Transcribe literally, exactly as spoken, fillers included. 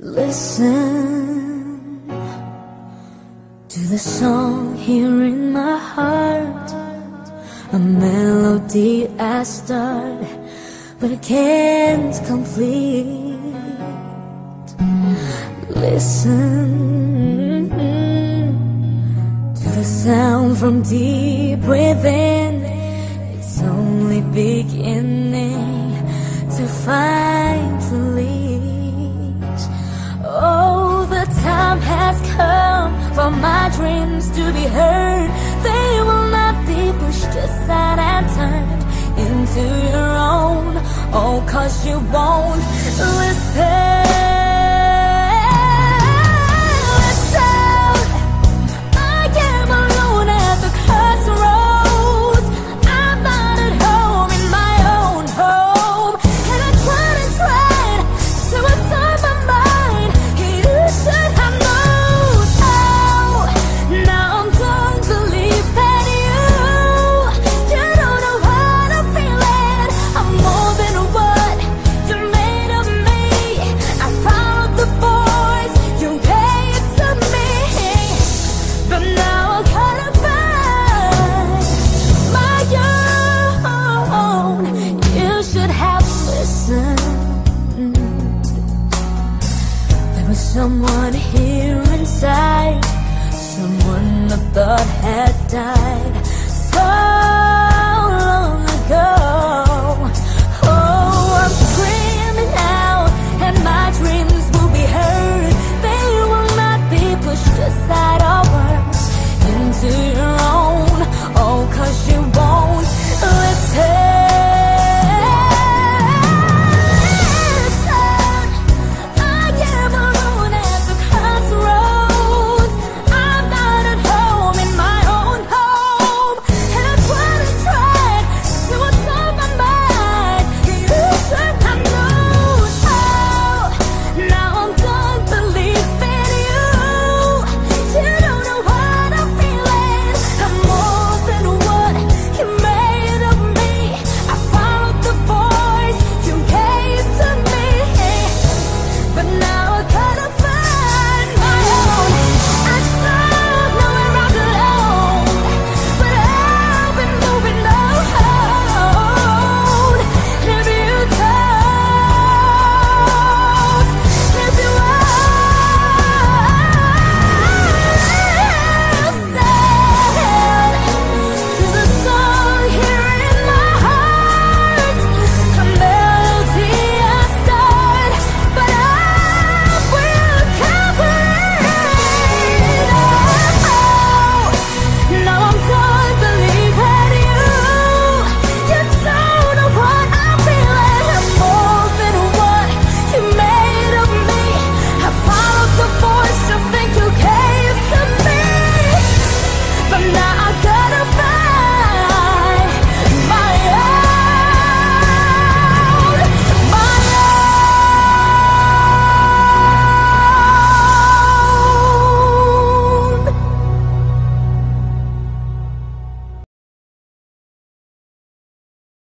Listen to the song here in my heart, a melody I start but I can't complete. Listen to the sound from deep within. It's only beginning to find release. Oh, the time has come for my dreams to be heard. They will not be pushed aside and turned into your own. Oh, 'cause you won't listen. Someone here inside, someone I thought had died. So